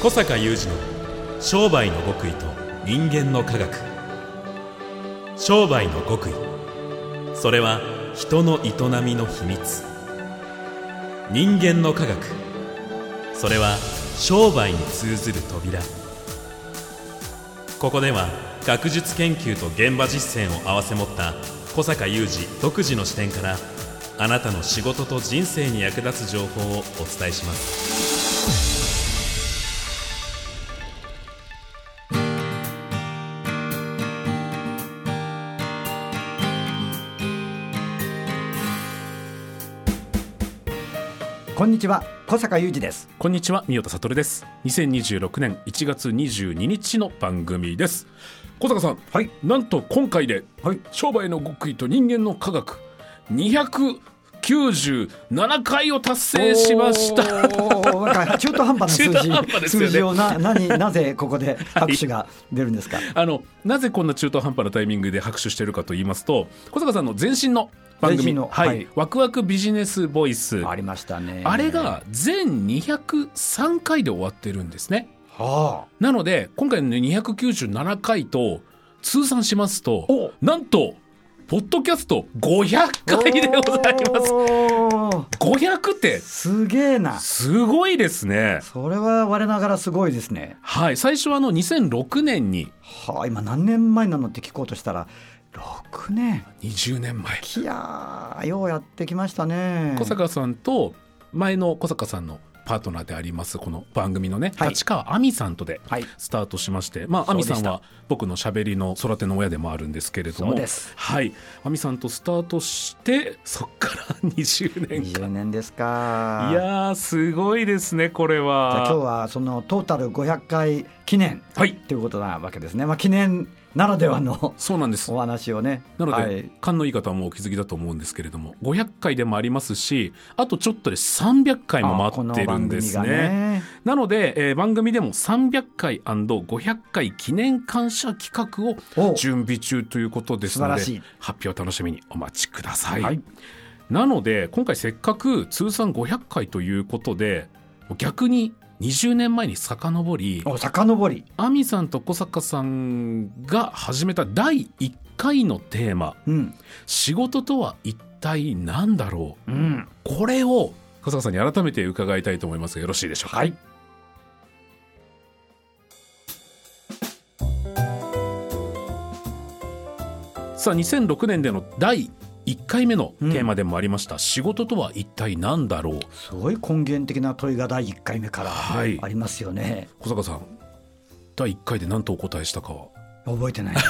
小坂雄二の商売の極意と人間の科学。商売の極意、それは人の営みの秘密。人間の科学、それは商売に通ずる扉。ここでは学術研究と現場実践を併せ持った小坂雄二独自の視点から、あなたの仕事と人生に役立つ情報をお伝えします。 こんにちは、小坂雄二です。 こんにちは、三代田悟です。2026年1月22日の番組です。小坂さん、 はい、 なんと今回で、 はい、 商売の極意と人間の科学297回を達成しました。 なんか中途半端な数字、 中途半端ですよね。 数字をなぜここで拍手が出るんですか？ なぜこんな中途半端なタイミングで拍手しているかと言いますと、小坂さんの前身の番組、ワクワクビジネスボイスありましたね。 あれが全203回で終わってるんですね。なので今回の、297回と通算しますと、なんとポッドキャスト500回でございます。500ってすげえな。 すごいですね。 それは我ながらすごいですね。 はい、最初は2006年に、 今何年前なのって聞こうとしたら6年 20年前。 いやー、ようやってきましたね。 小坂さんと前の小坂さんのパートナーでありますこの番組のね、立川亜美さんとでスタートしまして、亜美さんは僕のしゃべりの育ての親でもあるんですけれども、 そうです、 はい、亜美さんとスタートしてそっから20年間。 20年ですか。 いやー、すごいですね。これはじゃあ今日はそのトータル500回記念ということなわけですね。記念ならではのそうなんですお話をね。 なので、勘のいい方はもうお気づきだと思うんですけれども、500回でもありますし、あとちょっとで300回も待ってるんですね。なので、番組でも300回 &500 回記念感謝企画を準備中ということですので、発表楽しみにお待ちください。なので今回せっかく通算500回ということで、逆に20年前に遡り、亜美さんと小坂さんが始めた第1回のテーマ、仕事とは一体何だろう、これを小坂さんに改めて伺いたいと思いますが、よろしいでしょうか？はい。さあ、2006年での第1回目のテーマでもありました、仕事とは一体何だろう。 すごい根源的な問いが第1回目からありますよね。 小坂さん、第1回で何とお答えしたかは覚えてない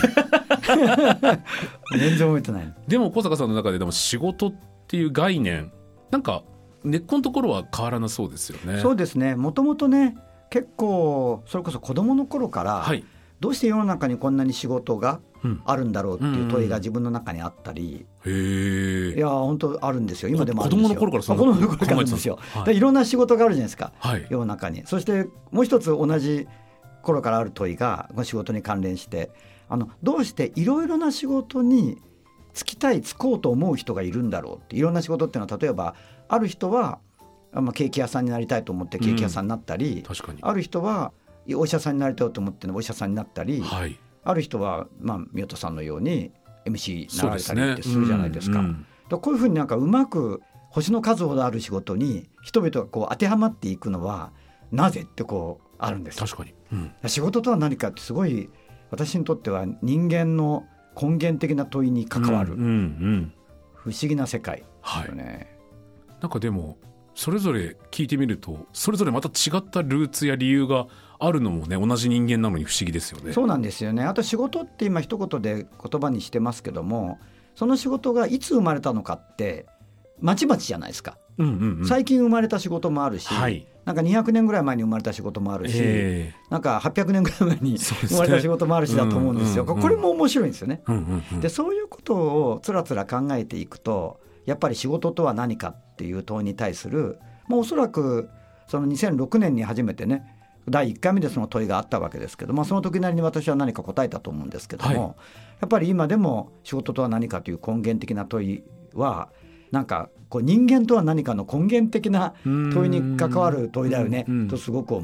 全然覚えてない。 でも小坂さんの中で仕事っていう概念、なんか根っこのところは変わらなそうですよね。 そうですね。もともとね、結構それこそ子供の頃から、どうして世の中にこんなに仕事があるんだろうっていう問いが自分の中にあったり、いや本当あるんですよ。今でもあるんですよ。子供の頃からそんなこと考えてたんですよ。いろんな仕事があるじゃないですか、世の中に。そしてもう一つ同じ頃からある問いが仕事に関連して、どうしていろいろな仕事に就こうと思う人がいるんだろうって。いろんな仕事っていうのは、例えばある人は、ケーキ屋さんになりたいと思ってケーキ屋さんになったり、ある人はお医者さんになりたいと思ってお医者さんになったり、ある人は、三代田さんのように MC になられたりってするじゃないですか。こういうふうにうまく星の数ほどある仕事に人々が当てはまっていくのはなぜってあるんです。 確かに、 仕事とは何かってすごい私にとっては人間の根源的な問いに関わる、不思議な世界ですよね。 なんかでもそれぞれ聞いてみると、それぞれまた違ったルーツや理由があるのもね、同じ人間なのに不思議ですよね。 そうなんですよね。あと仕事って今一言で言葉にしてますけども、その仕事がいつ生まれたのかってまちまちじゃないですか。最近生まれた仕事もあるし、なんか200年ぐらい前に生まれた仕事もあるし、なんか800年ぐらい前に生まれた仕事もあるしだと思うんですよ。これも面白いんですよね。で、そういうことをつらつら考えていくと、やっぱり仕事とは何かっていう問いに対する、おそらくその2006年に初めてね、第1回目でその問いがあったわけですけど、その時なりに私は何か答えたと思うんですけども、やっぱり今でも仕事とは何かという根源的な問いは、なんか人間とは何かの根源的な問いに関わる問いだよねとすごく思う。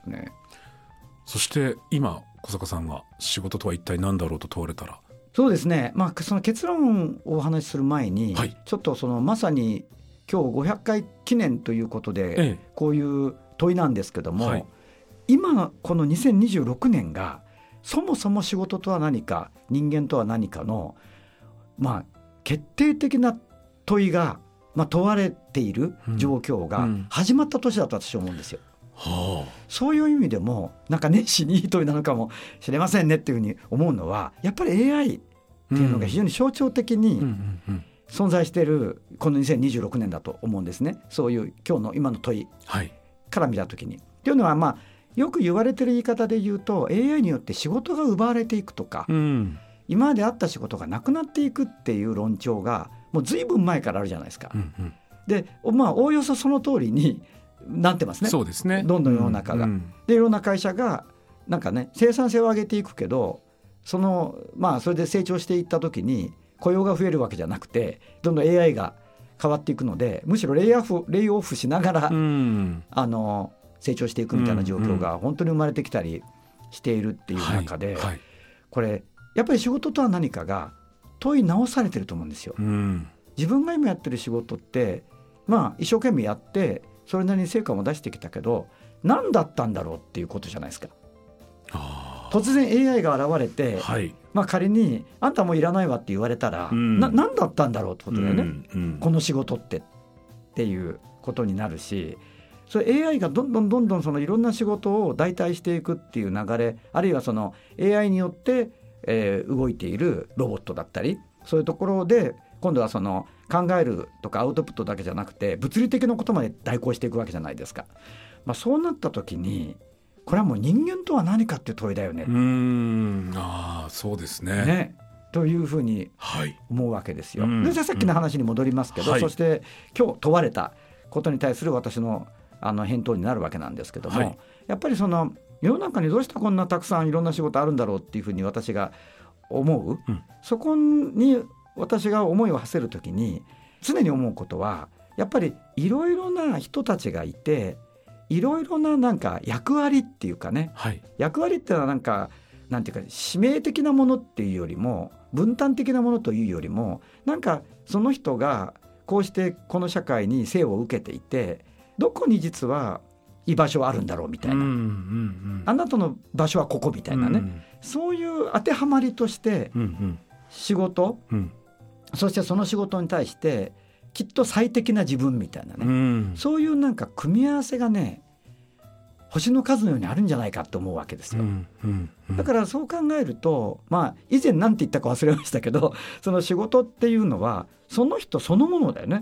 ね。 そして今小坂さんが仕事とは一体何だろうと問われたら。 そうですね、その結論をお話しする前に、ちょっとそのまさに今日500回記念ということで、こういう問いなんですけども、今この2026年がそもそも仕事とは何か人間とは何かの、決定的な問いが、問われている状況が始まった年だと私は思うんですよ。そういう意味でもなんか熱心にいい問いなのかもしれませんねっていうふうに思うのは、やっぱり AI っていうのが非常に象徴的に存在しているこの2026年だと思うんですね。そういう今日の今の問いから見たときに、っていうのはよく言われてる言い方で言うと AI によって仕事が奪われていくとか、今まであった仕事がなくなっていくっていう論調がもう随分前からあるじゃないですか。でおおよそその通りになってますね。 そうですね。 どんどん世の中が、でいろんな会社がなんかね生産性を上げていくけど、それで成長していった時に雇用が増えるわけじゃなくて、どんどん AI が変わっていくので、むしろレイオフしながら、成長していくみたいな状況が本当に生まれてきたりしているっていう中で、これやっぱり仕事とは何かが問い直されてると思うんですよ。自分が今やってる仕事って一生懸命やってそれなりに成果も出してきたけど、何だったんだろうっていうことじゃないですか。突然 AI が現れて、仮にあんたもういらないわって言われたら、何だったんだろうってことだよね、この仕事っていうことになるし、それ AI がどんどんそのいろんな仕事を代替していくっていう流れ、あるいはその AI によって、動いているロボットだったり、そういうところで今度はその考えるとかアウトプットだけじゃなくて物理的なことまで代行していくわけじゃないですか。そうなった時にこれはもう人間とは何かっていう問いだよね。 そうですね。 というふうに思うわけですよ。でさっきの話に戻りますけど、そして今日問われたことに対する私の返答になるわけなんですけども、やっぱりその世の中にどうしてこんなたくさんいろんな仕事あるんだろうっていうふうに私が思う、そこに私が思いを馳せるときに常に思うことは、やっぱりいろいろな人たちがいて、いろいろななんか役割っていうかね、役割っていうのはなんていうか使命的なものっていうよりも分担的なものというよりも、なんかその人がこうしてこの社会に生を受けていて、どこに実は居場所あるんだろうみたいな、あなたの場所はここみたいなね、そういう当てはまりとして仕事、そしてその仕事に対してきっと最適な自分みたいなね、そういうなんか組み合わせがね星の数のようにあるんじゃないかと思うわけですよ。だからそう考えると、以前何て言ったか忘れましたけど、その仕事っていうのはその人そのものだよね、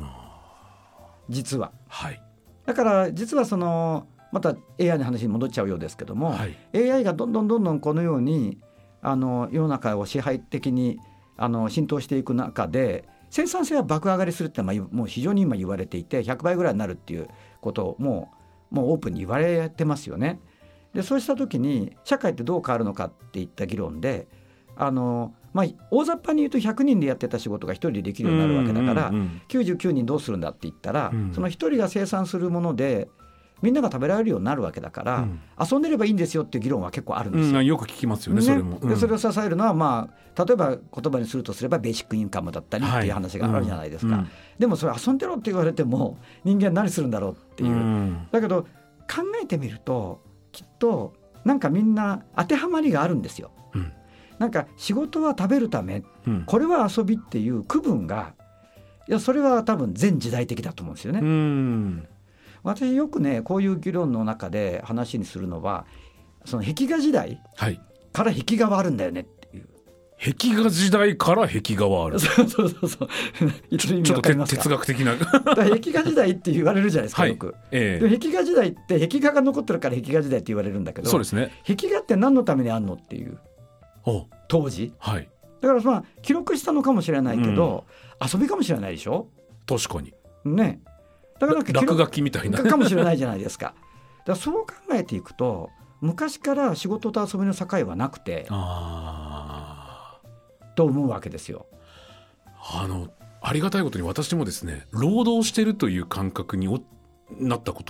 実は。だから実はそのまた AI の話に戻っちゃうようですけども、AI がどんどんこのように世の中を支配的に浸透していく中で、生産性は爆上がりするってのはもう非常に今言われていて、100倍ぐらいになるっていうことをもうオープンに言われてますよね。でそうした時に社会ってどう変わるのかっていった議論で、大雑把に言うと100人でやってた仕事が1人でできるようになるわけだから、99人どうするんだって言ったら、その1人が生産するものでみんなが食べられるようになるわけだから、遊んでればいいんですよっていう議論は結構あるんですよ。 よく聞きますよね、それも。 でそれを支えるのは、例えば言葉にするとすればベーシックインカムだったりっていう話があるじゃないですか。でもそれ遊んでろって言われても人間何するんだろうっていう、だけど考えてみるときっとなんかみんな当てはまりがあるんですよ。なんか仕事は食べるため、これは遊びっていう区分が、それは多分全時代的だと思うんですよね。私よくねこういう議論の中で話にするのは、その壁画時代から壁画はあるんだよねっていう。 壁画時代から壁画はある。 そうちょっと哲学的な壁画時代って言われるじゃないですか、よく。で壁画時代って壁画が残ってるから壁画時代って言われるんだけど、 そうですね。 壁画って何のためにあんのっていう、当時、だから記録したのかもしれないけど、遊びかもしれないでしょ。 確かにね。だから落書きみたいなかもしれないじゃないですか。だからそう考えていくと、昔から仕事と遊びの境はなくてと思うわけですよ。 ありがたいことに私もですね、労働してるという感覚になったことが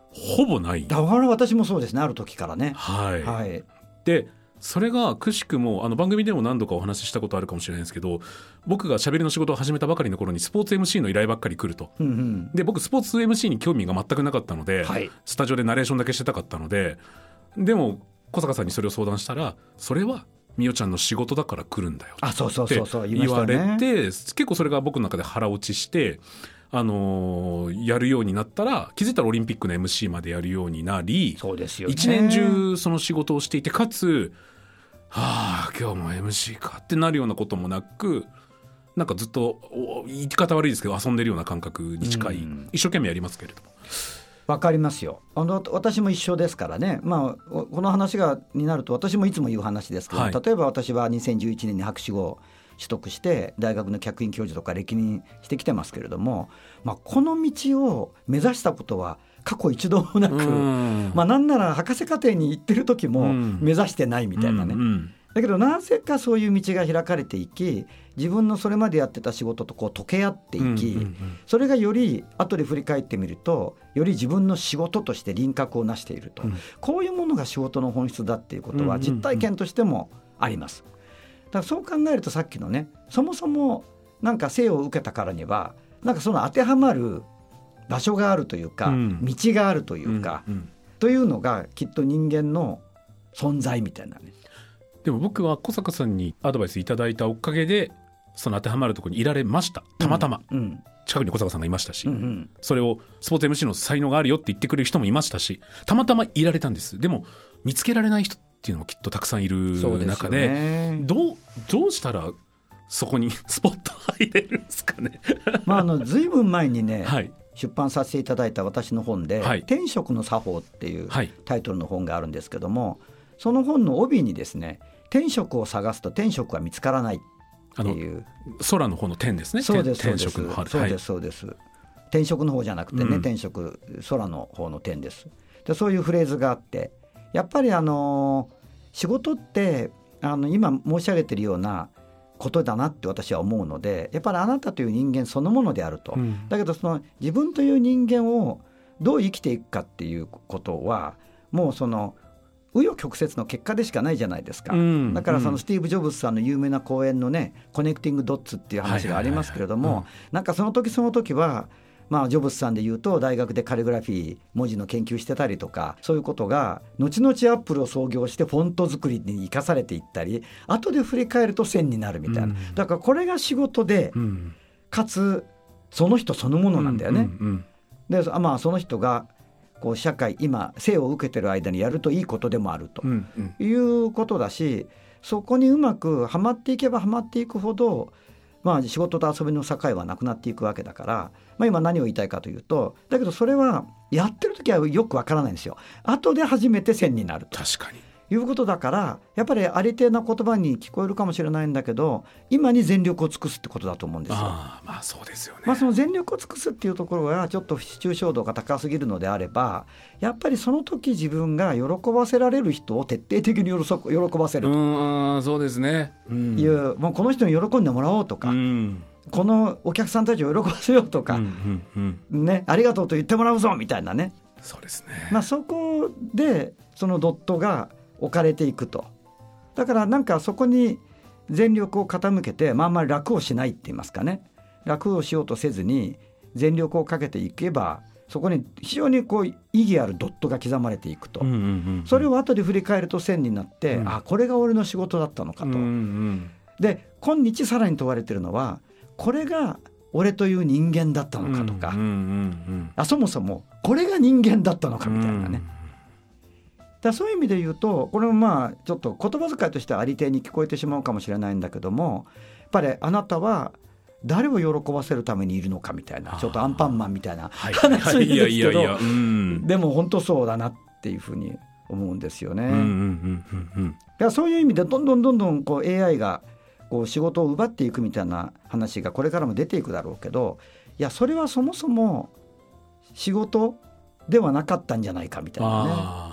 ほぼない。 だから私もそうですね、ある時からね。 はい、 はい、 でそれがくしくも番組でも何度かお話ししたことあるかもしれないんですけど、僕が喋りの仕事を始めたばかりの頃にスポーツ MC の依頼ばっかり来ると、で僕スポーツ MC に興味が全くなかったので、スタジオでナレーションだけしてたかったので、でも小坂さんにそれを相談したら、それはみおちゃんの仕事だから来るんだよって言われて、結構それが僕の中で腹落ちして、やるようになったら、気づいたらオリンピックの MC までやるようになり、 そうですよね、 一年中その仕事をしていて、かつ今日も MC かってなるようなこともなく、なんかずっと言い方悪いですけど遊んでるような感覚に近い、一生懸命やりますけれども。 わかりますよ。私も一緒ですからね、この話になると私もいつも言う話ですけど、例えば私は2011年に博士号を取得して大学の客員教授とか歴任してきてますけれども、この道を目指したことは過去一度もなく、なんなら博士課程に行ってる時も目指してないみたいなね、だけどなぜかそういう道が開かれていき、自分のそれまでやってた仕事と溶け合っていき、それがより後で振り返ってみるとより自分の仕事として輪郭を成していると、こういうものが仕事の本質だっていうことは実体験としてもあります。だからそう考えると、さっきのね、そもそもなんか生を受けたからにはなんかその当てはまる場所があるというか、道があるというか、というのがきっと人間の存在みたいなね。 でも僕は小坂さんにアドバイスいただいたおかげでその当てはまるところにいられました。たまたま、近くに小坂さんがいましたし、それをスポーツ MC の才能があるよって言ってくれる人もいましたし、たまたまいられたんです。でも見つけられない人っていうのもきっとたくさんいる中で、どうしたらそこにスポット入れるんですかね。 ずいぶん前にね、出版させていただいた私の本で、天職の作法っていうタイトルの本があるんですけども、その本の帯にですね、天職を探すと天職は見つからないっていう、 空の方の天ですね。 そうです天職のそうです。天職の方じゃなくてね、天職、空の方の天です。でそういうフレーズがあって、やっぱり仕事って今申し上げているようなことだなって私は思うので、やっぱりあなたという人間そのものであると、だけどその自分という人間をどう生きていくかっていうことはもうその紆余曲折の結果でしかないじゃないですか、だからそのスティーブ・ジョブズさんの有名な講演のね、コネクティング・ドッツっていう話がありますけれども、なんかその時その時はジョブズさんで言うと大学でカリグラフィー文字の研究してたりとか、そういうことが後々アップルを創業してフォント作りに生かされていったり、後で振り返ると線になるみたいな、だからこれが仕事で、かつその人そのものなんだよね、でその人がこう社会今生を受けてる間にやるといいことでもあるということだし、そこにうまくはまっていけばはまっていくほど、仕事と遊びの境はなくなっていくわけだから、今何を言いたいかというと、だけどそれはやってる時はよくわからないんですよ。後で初めて線になるということだから、やっぱりありていな言葉に聞こえるかもしれないんだけど、今に全力を尽くすってことだと思うんですよ。 そうですよね。 その全力を尽くすっていうところがちょっと抽象度が高すぎるのであれば、やっぱりその時自分が喜ばせられる人を徹底的に喜ばせると、 そうですね、 もうこの人に喜んでもらおうとか、このお客さんたちを喜ばせようとか、ありがとうと言ってもらうぞみたいなね。 そうですね。 そこでそのドットが置かれていくと。だからなんかそこに全力を傾けて、あんまり楽をしないって言いますかね、楽をしようとせずに全力をかけていけば、そこに非常にこう意義あるドットが刻まれていくと、それを後で振り返ると線になって、これが俺の仕事だったのかと、で今日さらに問われているのは、これが俺という人間だったのかとか、そもそもこれが人間だったのかみたいなね。だそういう意味で言うと、これもちょっと言葉遣いとしてはありていに聞こえてしまうかもしれないんだけども、やっぱりあなたは誰を喜ばせるためにいるのかみたいな、ちょっとアンパンマンみたいな話ですけど、でも本当そうだなっていうふうに思うんですよね。だからそういう意味でどんどんこう AI がこう仕事を奪っていくみたいな話がこれからも出ていくだろうけど、いやそれはそもそも仕事ではなかったんじゃないかみたいなね。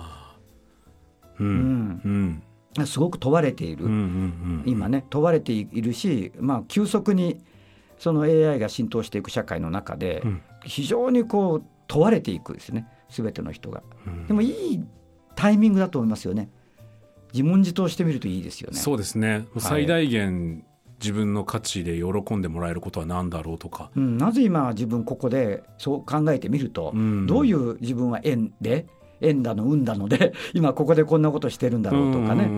すごく問われている、今ね問われているし、急速にその AI が浸透していく社会の中で、非常にこう問われていくですね。 全ての人が、でもいいタイミングだと思いますよね。自問自答してみるといいですよね。 そうですね、最大限自分の価値で喜んでもらえることは何だろうとか、 なぜ今自分ここでそう考えてみると、どういう自分は縁だの運だので今ここでこんなことしてるんだろうとかね、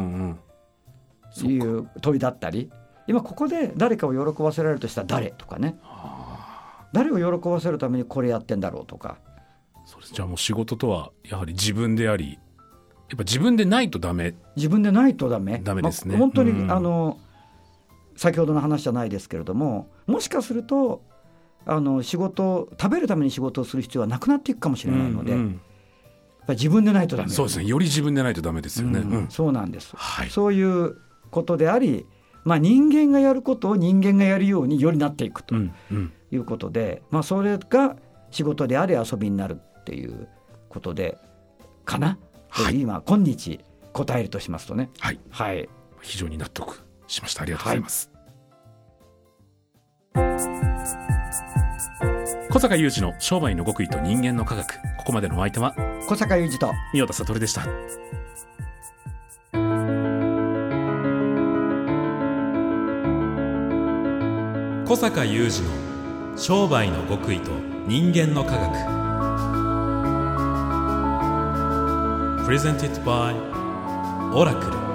いう問いだったり、今ここで誰かを喜ばせられるとしたら誰とかね、誰を喜ばせるためにこれやってんだろうとか。 そうです。じゃあもう仕事とはやはり自分であり、やっぱ自分でないとダメ。 自分でないとダメですね、 本当に、先ほどの話じゃないですけれども、もしかすると仕事、食べるために仕事をする必要はなくなっていくかもしれないので、やっぱり自分でないとダメ。 そうですね、より自分でないとダメですよね。 そうなんです、そういうことであり、人間がやることを人間がやるようによりなっていくということで、それが仕事であり遊びになるっていうことでかな、今日答えるとしますとね、 非常に納得しました。ありがとうございます。小坂雄二の商売の極意と人間の科学。ここまでのお相手は小坂雄二と三代田悟でした。 小坂雄二の商売の極意と人間の科学。Presented by Oracle。